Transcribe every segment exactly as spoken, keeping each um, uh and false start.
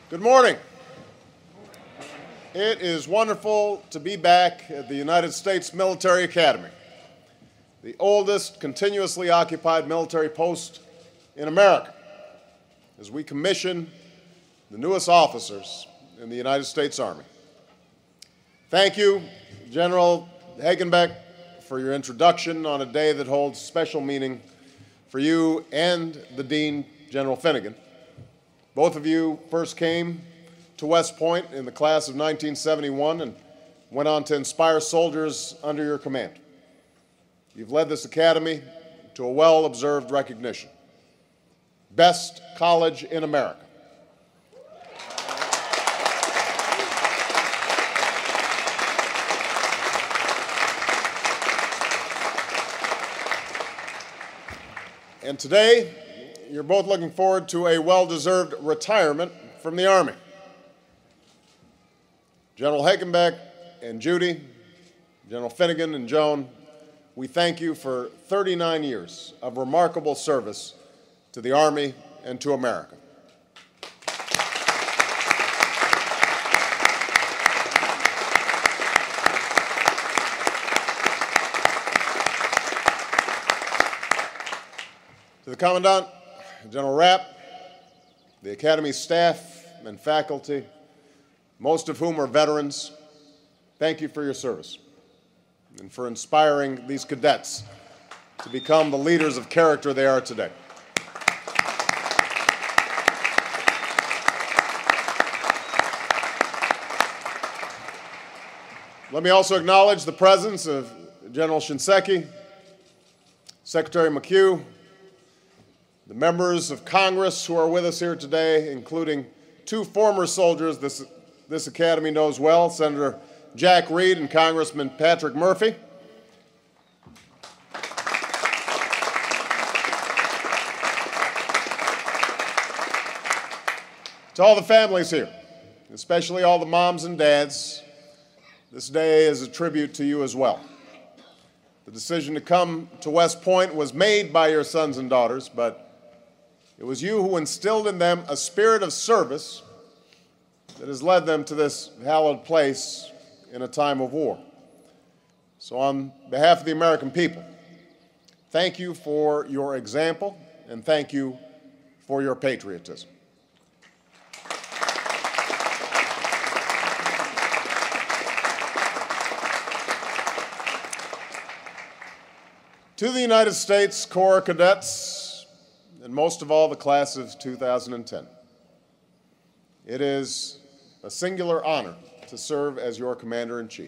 Good morning. It is wonderful to be back at the United States Military Academy, the oldest continuously occupied military post in America, as we commission the newest officers in the United States Army. Thank you, General Hagenbeck, for your introduction on a day that holds special meaning for you and the Dean, General Finnegan. Both of you first came to West Point in the class of nineteen seventy-one and went on to inspire soldiers under your command. You've led this academy to a well-observed recognition. Best college in America. And today, you're both looking forward to a well-deserved retirement from the Army. General Hagenbeck and Judy, General Finnegan and Joan, we thank you for thirty-nine years of remarkable service to the Army and to America. To the Commandant, General Rapp, the Academy staff and faculty, most of whom are veterans, thank you for your service and for inspiring these cadets to become the leaders of character they are today. Let me also acknowledge the presence of General Shinseki, Secretary McHugh, the members of Congress who are with us here today, including two former soldiers this, this Academy knows well, Senator Jack Reed and Congressman Patrick Murphy. To all the families here, especially all the moms and dads, this day is a tribute to you as well. The decision to come to West Point was made by your sons and daughters, but it was you who instilled in them a spirit of service that has led them to this hallowed place in a time of war. So on behalf of the American people, thank you for your example and thank you for your patriotism. To the United States Corps cadets, and most of all the class of two thousand ten, it is a singular honor to serve as your Commander-in-Chief.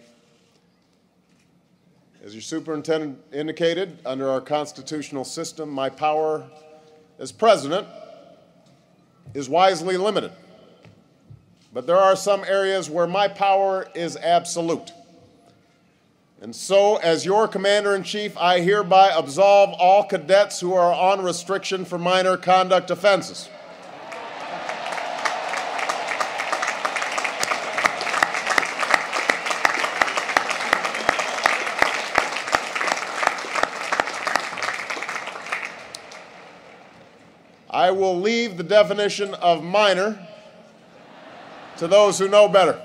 As your Superintendent indicated, under our constitutional system, my power as President is wisely limited. But there are some areas where my power is absolute. And so, as your Commander-in-Chief, I hereby absolve all cadets who are on restriction for minor conduct offenses. I will leave the definition of minor to those who know better.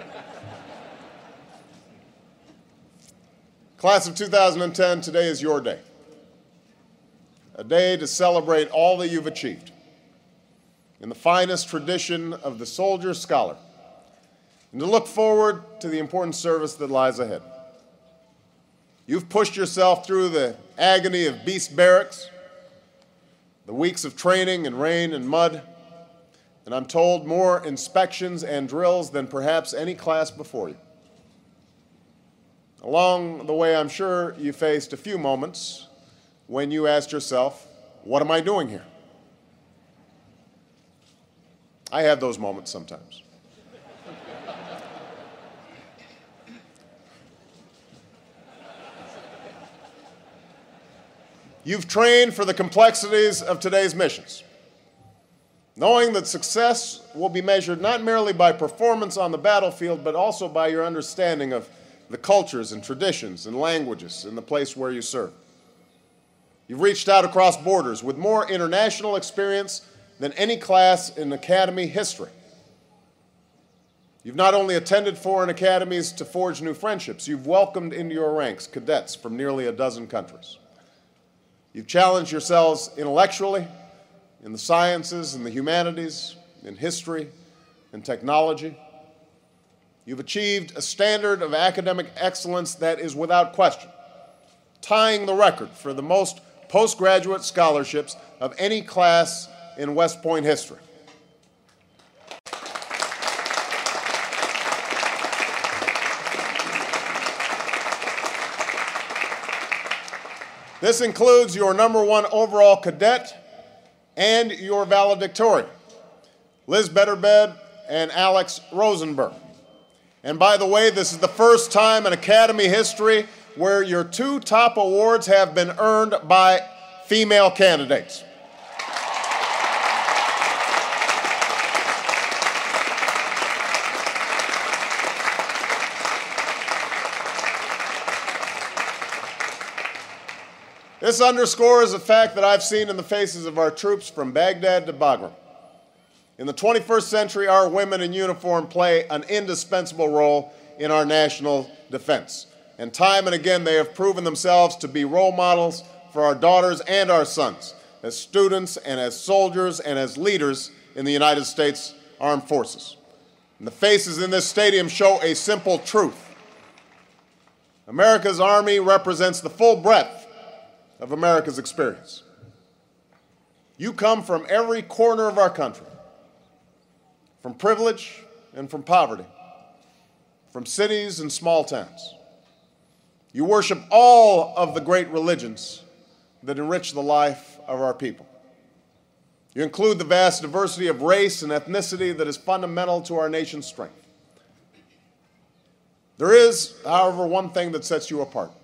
Class of two thousand ten, today is your day, a day to celebrate all that you've achieved in the finest tradition of the soldier scholar, and to look forward to the important service that lies ahead. You've pushed yourself through the agony of beast barracks, the weeks of training in rain and mud, and I'm told more inspections and drills than perhaps any class before you. Along the way, I'm sure you faced a few moments when you asked yourself, what am I doing here? I have those moments sometimes. You've trained for the complexities of today's missions, knowing that success will be measured not merely by performance on the battlefield, but also by your understanding of the cultures and traditions and languages in the place where you serve. You've reached out across borders with more international experience than any class in Academy history. You've not only attended foreign academies to forge new friendships, you've welcomed into your ranks cadets from nearly a dozen countries. You've challenged yourselves intellectually in the sciences and the humanities, in history and technology. You've achieved a standard of academic excellence that is without question, tying the record for the most postgraduate scholarships of any class in West Point history. This includes your number one overall cadet and your valedictorian, Liz Betterbed and Alex Rosenberg. And by the way, this is the first time in Academy history where your two top awards have been earned by female candidates. This underscores a fact that I've seen in the faces of our troops from Baghdad to Bagram. In the twenty-first century, our women in uniform play an indispensable role in our national defense. And time and again, they have proven themselves to be role models for our daughters and our sons, as students and as soldiers and as leaders in the United States Armed Forces. And the faces in this stadium show a simple truth. America's Army represents the full breadth of America's experience. You come from every corner of our country, from privilege and from poverty, from cities and small towns. You worship all of the great religions that enrich the life of our people. You include the vast diversity of race and ethnicity that is fundamental to our nation's strength. There is, however, one thing that sets you apart.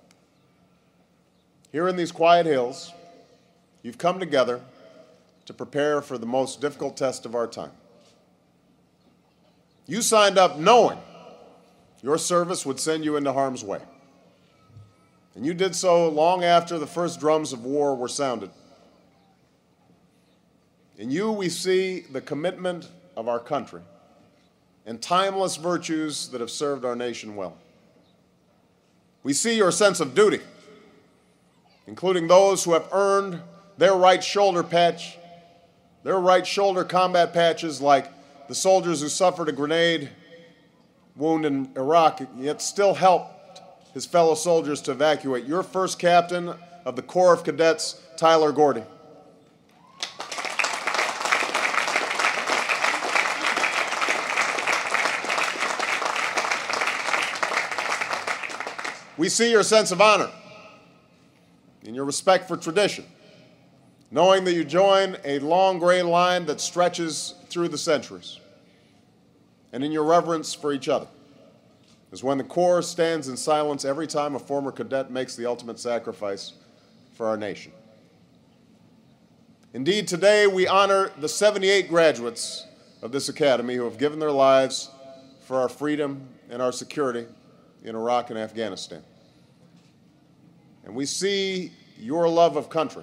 Here in these quiet hills, you've come together to prepare for the most difficult test of our time. You signed up knowing your service would send you into harm's way. And you did so long after the first drums of war were sounded. In you, we see the commitment of our country and timeless virtues that have served our nation well. We see your sense of duty, including those who have earned their right shoulder patch, their right shoulder combat patches, like the soldiers who suffered a grenade wound in Iraq, yet still helped his fellow soldiers to evacuate. Your first captain of the Corps of Cadets, Tyler Gordy. We see your sense of honor in your respect for tradition, knowing that you join a long gray line that stretches through the centuries, and in your reverence for each other, as when the Corps stands in silence every time a former cadet makes the ultimate sacrifice for our nation. Indeed, today we honor the seventy-eight graduates of this academy who have given their lives for our freedom and our security in Iraq and Afghanistan. And we see your love of country,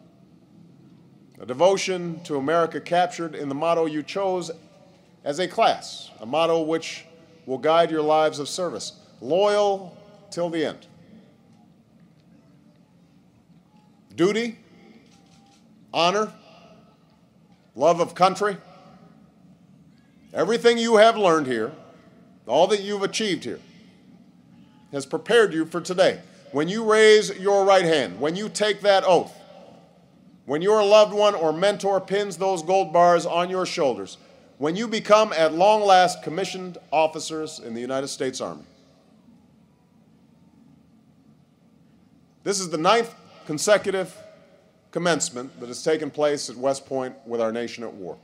a devotion to America captured in the motto you chose as a class, a motto which will guide your lives of service, loyal till the end. Duty, honor, love of country, everything you have learned here, all that you've achieved here, has prepared you for today. When you raise your right hand, when you take that oath, when your loved one or mentor pins those gold bars on your shoulders, when you become at long last commissioned officers in the United States Army. This is the ninth consecutive commencement that has taken place at West Point with our nation at war.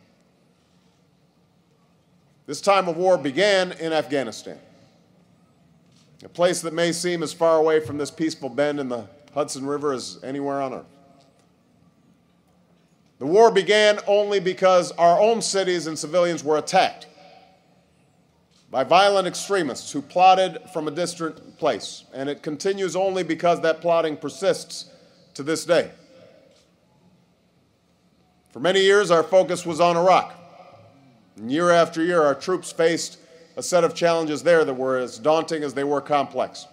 This time of war began in Afghanistan, a place that may seem as far away from this peaceful bend in the Hudson River as anywhere on earth. The war began only because our own cities and civilians were attacked by violent extremists who plotted from a distant place, and it continues only because that plotting persists to this day. For many years, our focus was on Iraq. And year after year, our troops faced a set of challenges there that were as daunting as they were complex.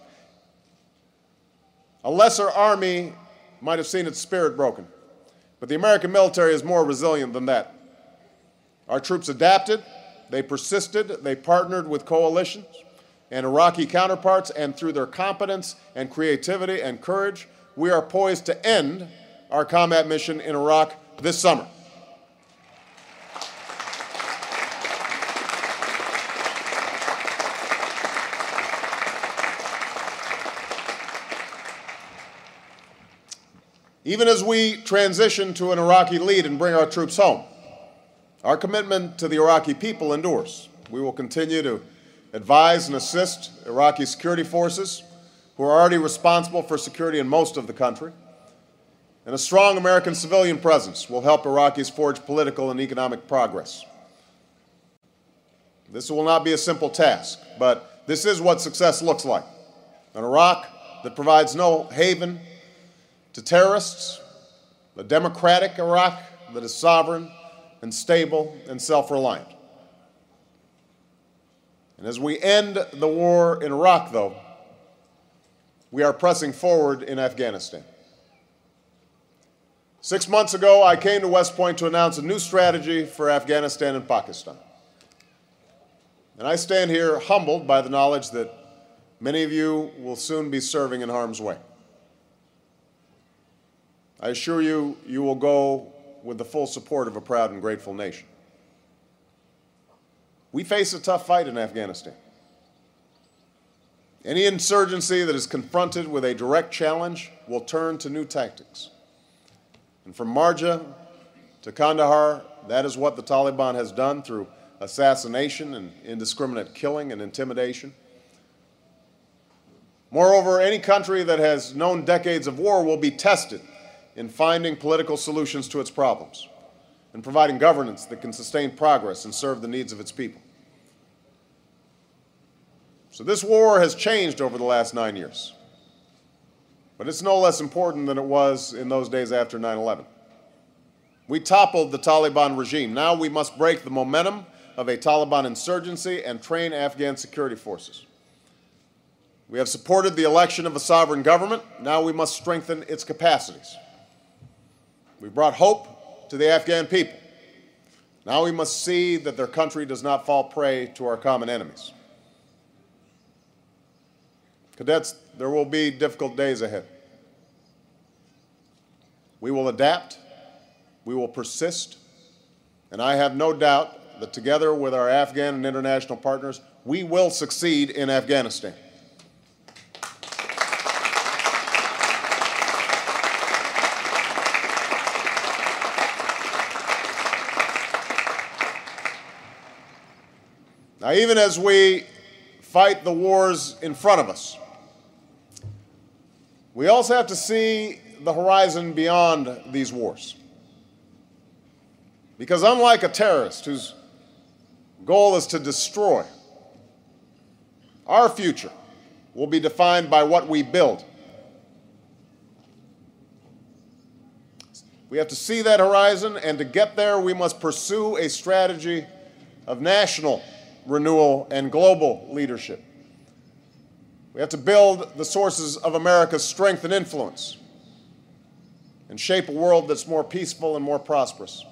A lesser army might have seen its spirit broken, but the American military is more resilient than that. Our troops adapted, they persisted, they partnered with coalitions and Iraqi counterparts, and through their competence and creativity and courage, we are poised to end our combat mission in Iraq this summer. Even as we transition to an Iraqi lead and bring our troops home, our commitment to the Iraqi people endures. We will continue to advise and assist Iraqi security forces who are already responsible for security in most of the country. And a strong American civilian presence will help Iraqis forge political and economic progress. This will not be a simple task, but this is what success looks like. An Iraq that provides no haven to terrorists, a democratic Iraq that is sovereign and stable and self-reliant. And as we end the war in Iraq, though, we are pressing forward in Afghanistan. Six months ago, I came to West Point to announce a new strategy for Afghanistan and Pakistan. And I stand here humbled by the knowledge that many of you will soon be serving in harm's way. I assure you, you will go with the full support of a proud and grateful nation. We face a tough fight in Afghanistan. Any insurgency that is confronted with a direct challenge will turn to new tactics. And from Marja to Kandahar, that is what the Taliban has done through assassination and indiscriminate killing and intimidation. Moreover, any country that has known decades of war will be tested in finding political solutions to its problems and providing governance that can sustain progress and serve the needs of its people. So this war has changed over the last nine years, but it's no less important than it was in those days after nine eleven. We toppled the Taliban regime. Now we must break the momentum of a Taliban insurgency and train Afghan security forces. We have supported the election of a sovereign government. Now we must strengthen its capacities. We brought hope to the Afghan people. Now we must see that their country does not fall prey to our common enemies. Cadets, there will be difficult days ahead. We will adapt, we will persist, and I have no doubt that together with our Afghan and international partners, we will succeed in Afghanistan. Now, even as we fight the wars in front of us, we also have to see the horizon beyond these wars. Because unlike a terrorist whose goal is to destroy, our future will be defined by what we build. We have to see that horizon, and to get there, we must pursue a strategy of national renewal and global leadership. We have to build the sources of America's strength and influence and shape a world that's more peaceful and more prosperous.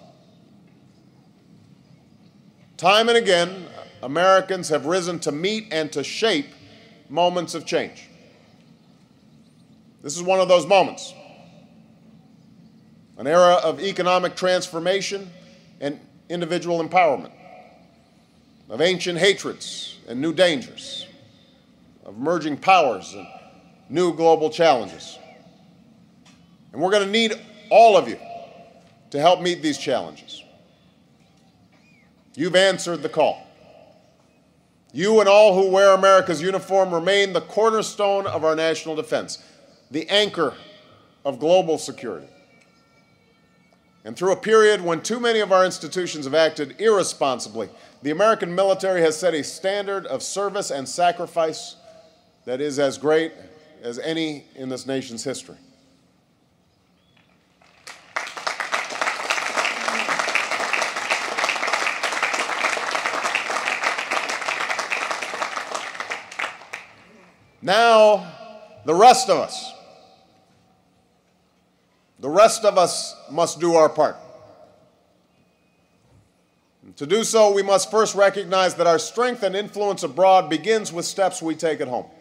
Time and again, Americans have risen to meet and to shape moments of change. This is one of those moments. An era of economic transformation and individual empowerment, of ancient hatreds and new dangers, of emerging powers and new global challenges. And we're going to need all of you to help meet these challenges. You've answered the call. You and all who wear America's uniform remain the cornerstone of our national defense, the anchor of global security. And through a period when too many of our institutions have acted irresponsibly, the American military has set a standard of service and sacrifice that is as great as any in this nation's history. Now, the rest of us, the rest of us must do our part. To do so, we must first recognize that our strength and influence abroad begins with steps we take at home.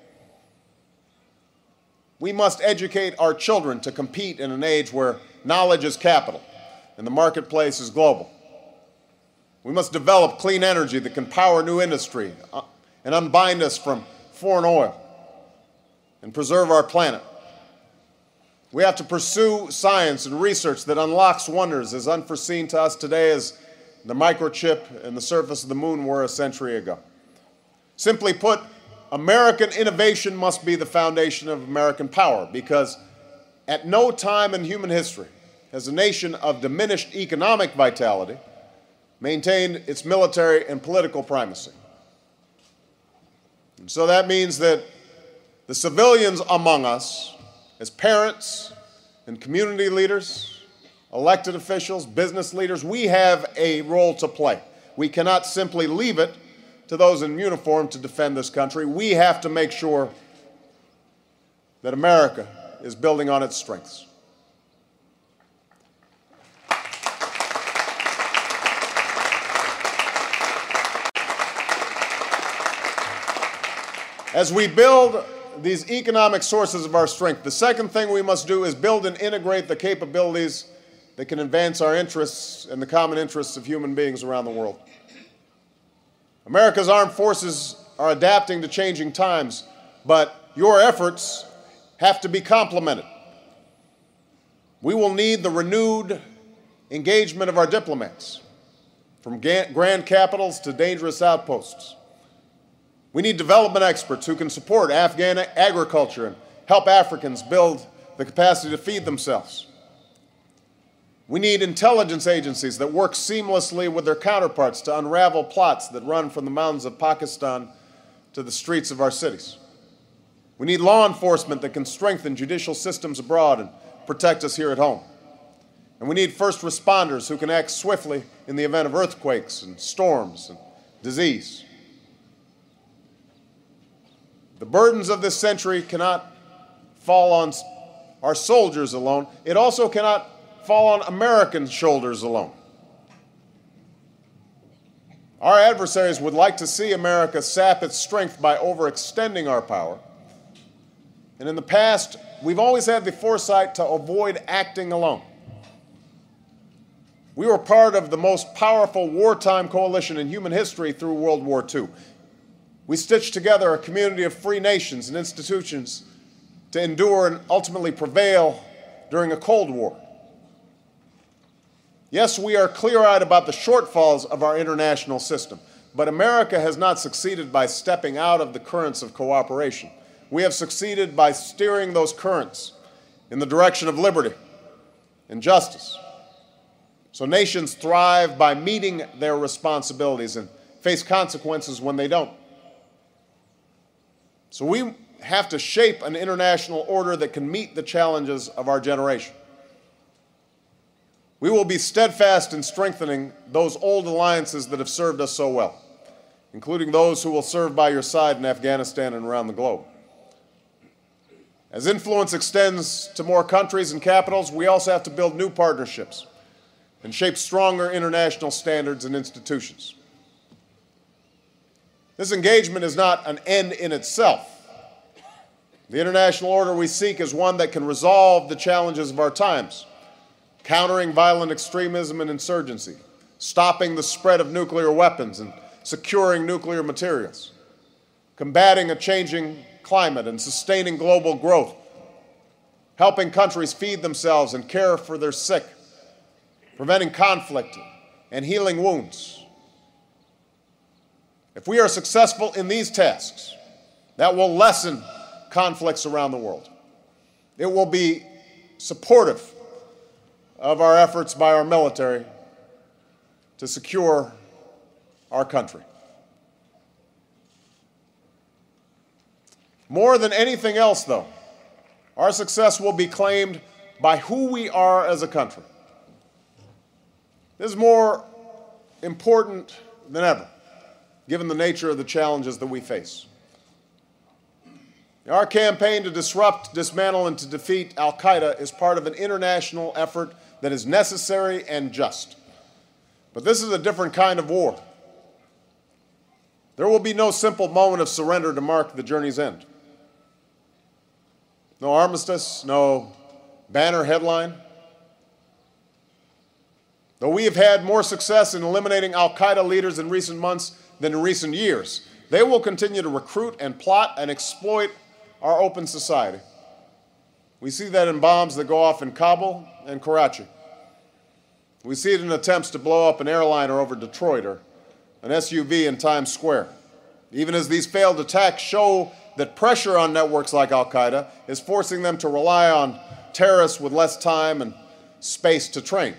We must educate our children to compete in an age where knowledge is capital and the marketplace is global. We must develop clean energy that can power new industry and unbind us from foreign oil and preserve our planet. We have to pursue science and research that unlocks wonders as unforeseen to us today as the microchip and the surface of the moon were a century ago. Simply put, American innovation must be the foundation of American power, because at no time in human history has a nation of diminished economic vitality maintained its military and political primacy. And so that means that the civilians among us, as parents and community leaders, elected officials, business leaders, we have a role to play. We cannot simply leave it to those in uniform to defend this country. We have to make sure that America is building on its strengths. As we build these economic sources of our strength, the second thing we must do is build and integrate the capabilities that can advance our interests and the common interests of human beings around the world. America's armed forces are adapting to changing times, but your efforts have to be complemented. We will need the renewed engagement of our diplomats, from grand capitals to dangerous outposts. We need development experts who can support Afghan agriculture and help Africans build the capacity to feed themselves. We need intelligence agencies that work seamlessly with their counterparts to unravel plots that run from the mountains of Pakistan to the streets of our cities. We need law enforcement that can strengthen judicial systems abroad and protect us here at home. And we need first responders who can act swiftly in the event of earthquakes and storms and disease. The burdens of this century cannot fall on our soldiers alone. It also cannot fall on American shoulders alone. Our adversaries would like to see America sap its strength by overextending our power. And in the past, we've always had the foresight to avoid acting alone. We were part of the most powerful wartime coalition in human history through World War Two. We stitched together a community of free nations and institutions to endure and ultimately prevail during a Cold War. Yes, we are clear-eyed about the shortfalls of our international system, but America has not succeeded by stepping out of the currents of cooperation. We have succeeded by steering those currents in the direction of liberty and justice. So nations thrive by meeting their responsibilities and face consequences when they don't. So we have to shape an international order that can meet the challenges of our generation. We will be steadfast in strengthening those old alliances that have served us so well, including those who will serve by your side in Afghanistan and around the globe. As influence extends to more countries and capitals, we also have to build new partnerships and shape stronger international standards and institutions. This engagement is not an end in itself. The international order we seek is one that can resolve the challenges of our times, countering violent extremism and insurgency, stopping the spread of nuclear weapons and securing nuclear materials, combating a changing climate and sustaining global growth, helping countries feed themselves and care for their sick, preventing conflict and healing wounds. If we are successful in these tasks, that will lessen conflicts around the world. It will be supportive of our efforts by our military to secure our country. More than anything else, though, our success will be claimed by who we are as a country. This is more important than ever, given the nature of the challenges that we face. Our campaign to disrupt, dismantle, and to defeat al-Qaeda is part of an international effort that is necessary and just. But this is a different kind of war. There will be no simple moment of surrender to mark the journey's end. No armistice, no banner headline. Though we have had more success in eliminating al-Qaeda leaders in recent months than in recent years, they will continue to recruit and plot and exploit our open society. We see that in bombs that go off in Kabul and Karachi. We see it in attempts to blow up an airliner over Detroit or an S U V in Times Square. Even as these failed attacks show that pressure on networks like al-Qaeda is forcing them to rely on terrorists with less time and space to train.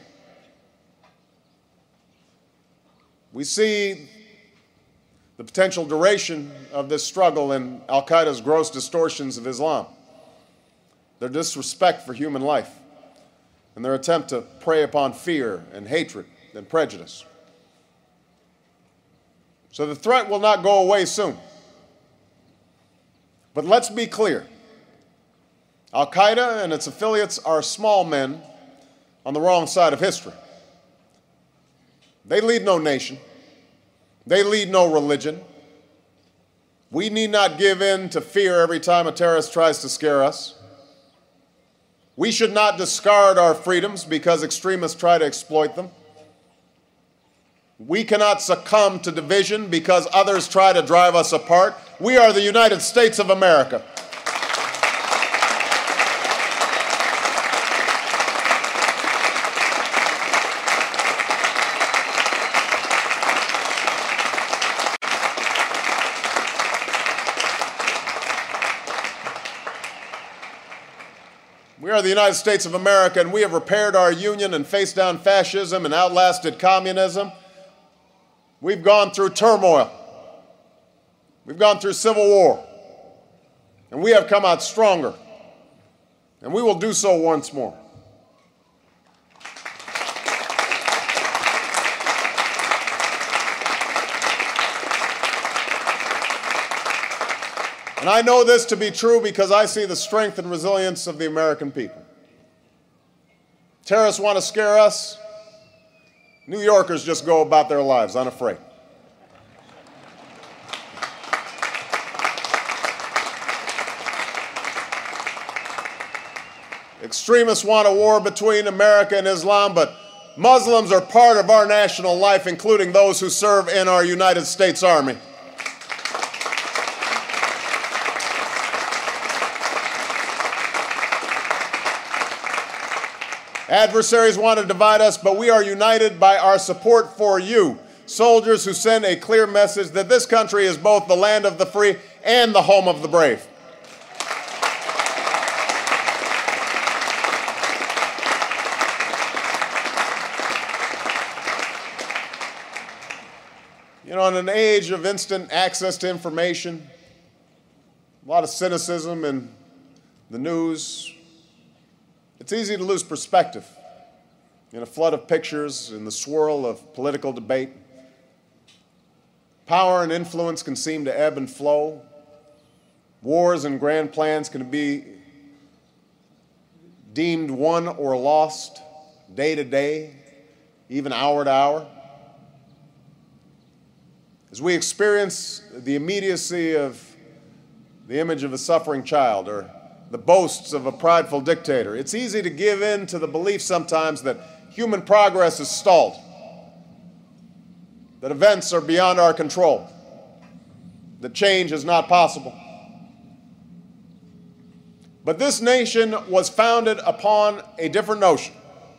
We see the potential duration of this struggle in al-Qaeda's gross distortions of Islam, their disrespect for human life, and their attempt to prey upon fear and hatred and prejudice. So the threat will not go away soon. But let's be clear. Al-Qaeda and its affiliates are small men on the wrong side of history. They lead no nation. They lead no religion. We need not give in to fear every time a terrorist tries to scare us. We should not discard our freedoms because extremists try to exploit them. We cannot succumb to division because others try to drive us apart. We are the United States of America. We are the United States of America, and we have repaired our union and faced down fascism and outlasted communism. We've gone through turmoil. We've gone through civil war. And we have come out stronger. And we will do so once more. And I know this to be true because I see the strength and resilience of the American people. Terrorists want to scare us. New Yorkers just go about their lives unafraid. Extremists want a war between America and Islam, but Muslims are part of our national life, including those who serve in our United States Army. Adversaries want to divide us, but we are united by our support for you, soldiers who send a clear message that this country is both the land of the free and the home of the brave. You know, in an age of instant access to information, a lot of cynicism in the news, it's easy to lose perspective in a flood of pictures, in the swirl of political debate. Power and influence can seem to ebb and flow. Wars and grand plans can be deemed won or lost day to day, even hour to hour. As we experience the immediacy of the image of a suffering child or the boasts of a prideful dictator, it's easy to give in to the belief sometimes that human progress is stalled, that events are beyond our control, that change is not possible. But this nation was founded upon a different notion.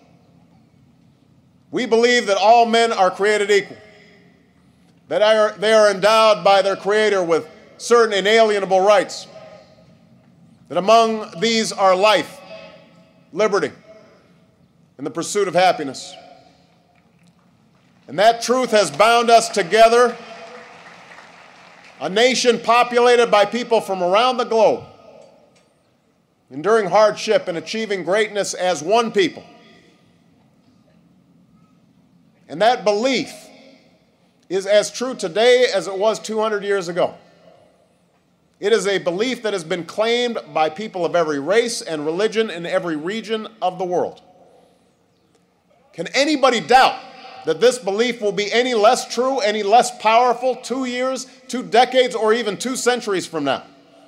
We believe that all men are created equal, that are, they are endowed by their Creator with certain inalienable rights, that among these are life, liberty, and the pursuit of happiness. And that truth has bound us together, a nation populated by people from around the globe, enduring hardship and achieving greatness as one people. And that belief is as true today as it was two hundred years ago. It is a belief that has been claimed by people of every race and religion in every region of the world. Can anybody doubt that this belief will be any less true, any less powerful two years, two decades, or even two centuries from now?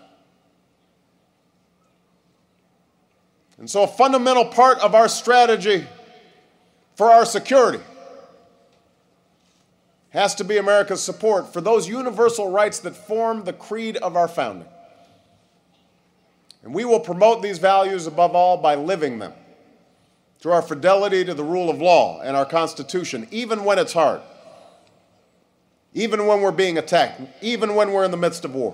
And so a fundamental part of our strategy for our security has to be America's support for those universal rights that form the creed of our founding. And we will promote these values above all by living them, through our fidelity to the rule of law and our Constitution, even when it's hard, even when we're being attacked, even when we're in the midst of war.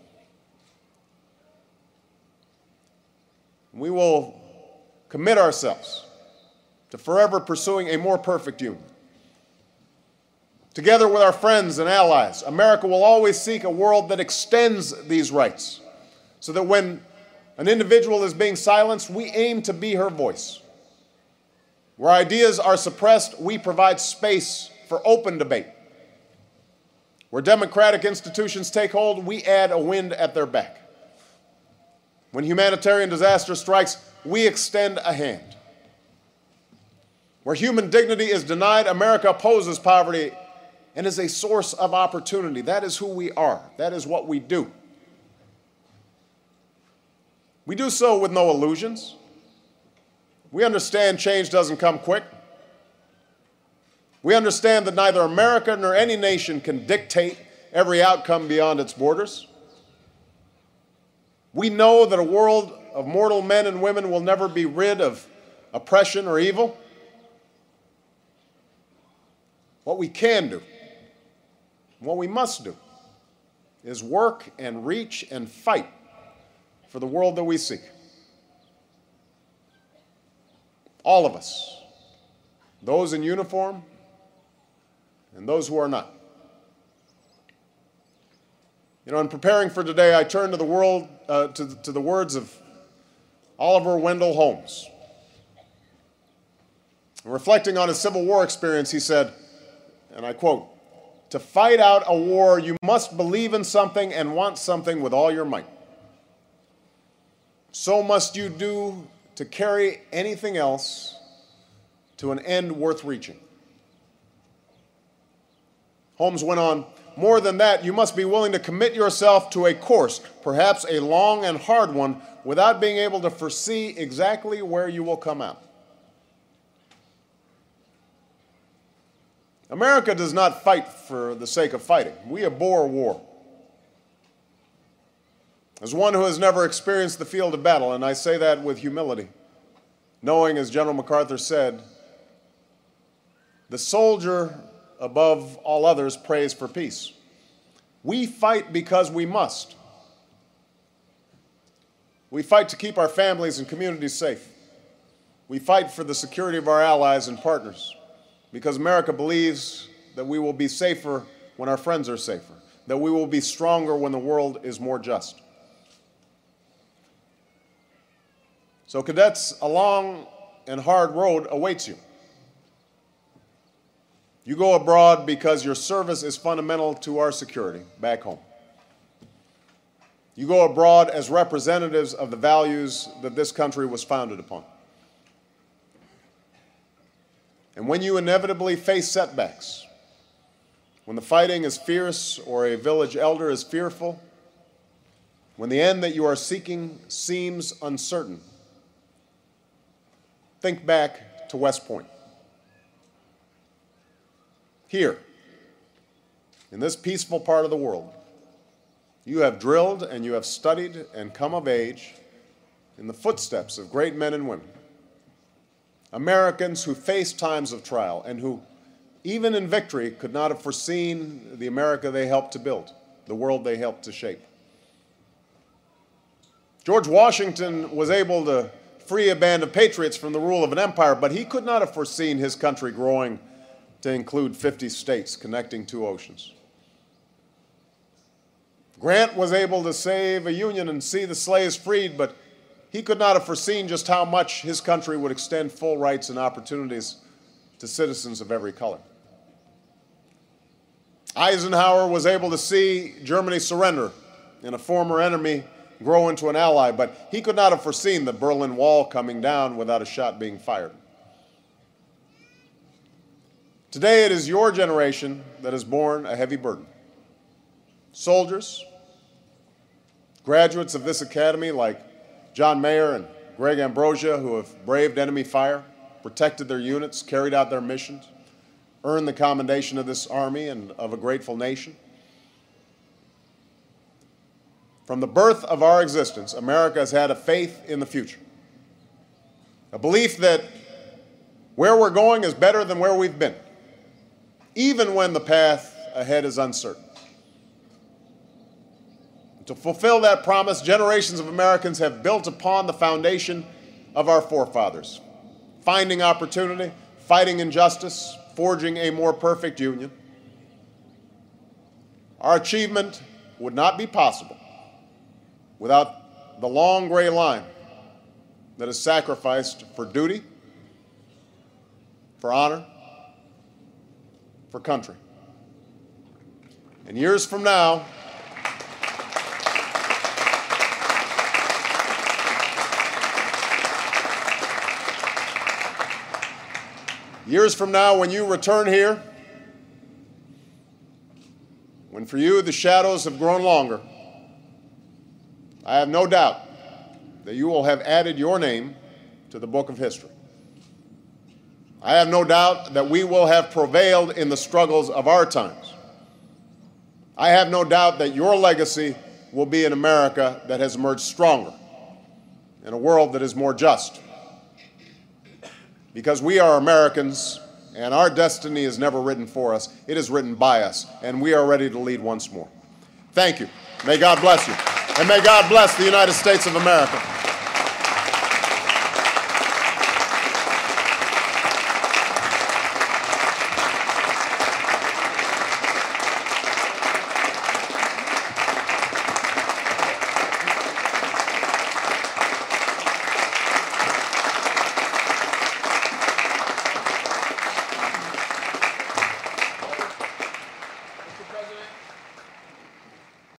We will commit ourselves to forever pursuing a more perfect union. Together with our friends and allies, America will always seek a world that extends these rights, so that when an individual is being silenced, we aim to be her voice. Where ideas are suppressed, we provide space for open debate. Where democratic institutions take hold, we add a wind at their back. When humanitarian disaster strikes, we extend a hand. Where human dignity is denied, America opposes poverty and is a source of opportunity. That is who we are. That is what we do. We do so with no illusions. We understand change doesn't come quick. We understand that neither America nor any nation can dictate every outcome beyond its borders. We know that a world of mortal men and women will never be rid of oppression or evil. What we can do, what we must do, is work and reach and fight for the world that we seek. All of us, those in uniform and those who are not. You know, in preparing for today, I turned to the world, uh, to, to the words of Oliver Wendell Holmes. Reflecting on his Civil War experience, he said, and I quote, "To fight out a war, you must believe in something and want something with all your might. So must you do to carry anything else to an end worth reaching." Holmes went on, "More than that, you must be willing to commit yourself to a course, perhaps a long and hard one, without being able to foresee exactly where you will come out." America does not fight for the sake of fighting. We abhor war. As one who has never experienced the field of battle, and I say that with humility, knowing, as General MacArthur said, the soldier above all others prays for peace. We fight because we must. We fight to keep our families and communities safe. We fight for the security of our allies and partners, because America believes that we will be safer when our friends are safer, that we will be stronger when the world is more just. So, cadets, a long and hard road awaits you. You go abroad because your service is fundamental to our security back home. You go abroad as representatives of the values that this country was founded upon. And when you inevitably face setbacks, when the fighting is fierce or a village elder is fearful, when the end that you are seeking seems uncertain, think back to West Point. Here, in this peaceful part of the world, you have drilled and you have studied and come of age in the footsteps of great men and women, Americans who faced times of trial and who, even in victory, could not have foreseen the America they helped to build, the world they helped to shape. George Washington was able to free a band of patriots from the rule of an empire, but he could not have foreseen his country growing to include fifty states connecting two oceans. Grant was able to save a union and see the slaves freed, but he could not have foreseen just how much his country would extend full rights and opportunities to citizens of every color. Eisenhower was able to see Germany surrender and a former enemy grow into an ally, but he could not have foreseen the Berlin Wall coming down without a shot being fired. Today it is your generation that has borne a heavy burden. Soldiers, graduates of this academy like John Mayer and Greg Ambrosia, who have braved enemy fire, protected their units, carried out their missions, earned the commendation of this Army and of a grateful nation. From the birth of our existence, America has had a faith in the future, a belief that where we're going is better than where we've been, even when the path ahead is uncertain. To fulfill that promise, generations of Americans have built upon the foundation of our forefathers, finding opportunity, fighting injustice, forging a more perfect union. Our achievement would not be possible without the long gray line that is sacrificed for duty, for honor, for country. And years from now, years from now, when you return here, when for you the shadows have grown longer, I have no doubt that you will have added your name to the book of history. I have no doubt that we will have prevailed in the struggles of our times. I have no doubt that your legacy will be an America that has emerged stronger, in a world that is more just. Because we are Americans, and our destiny is never written for us, it is written by us, and we are ready to lead once more. Thank you. May God bless you. And may God bless the United States of America.